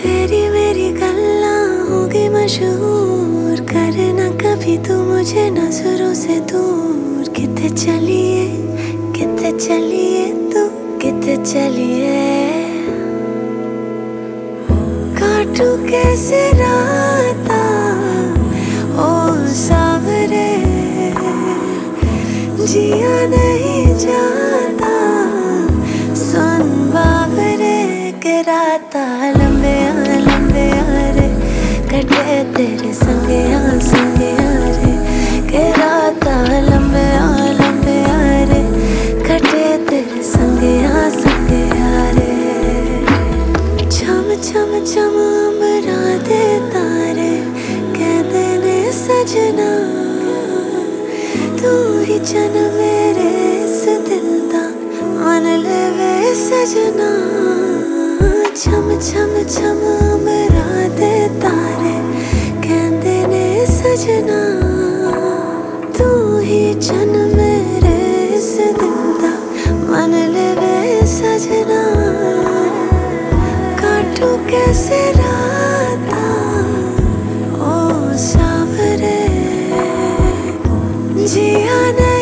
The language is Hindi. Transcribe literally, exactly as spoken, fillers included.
तेरी मेरी गल्ला होगी मशहूर, करना कभी तू मुझे नजरों से दूर। किते चलिए किते चलिए तू किते चलिए, काटू कैसे राता ओ सावरे, जिया नहीं जाता सुन बावरे। के राता लंबे आ लंबे आ रे, कटे तेरे संगे आ संगे आ रे। के राता लंबे आ लंबे आ रे, कटे तेरे संगे आ संगे आ रे। छम छम छम अमरा दे तारे, कहते ने सजना तू ही चन मेरे इस दिल दा, मन लेवे सजना। छम छम छम अमरा दे तारे, कहते ने सजना तू ही चन मेरे इस दिल दा, मन लेवे सजना। काटू कैसे राता ओ सावरे, जिया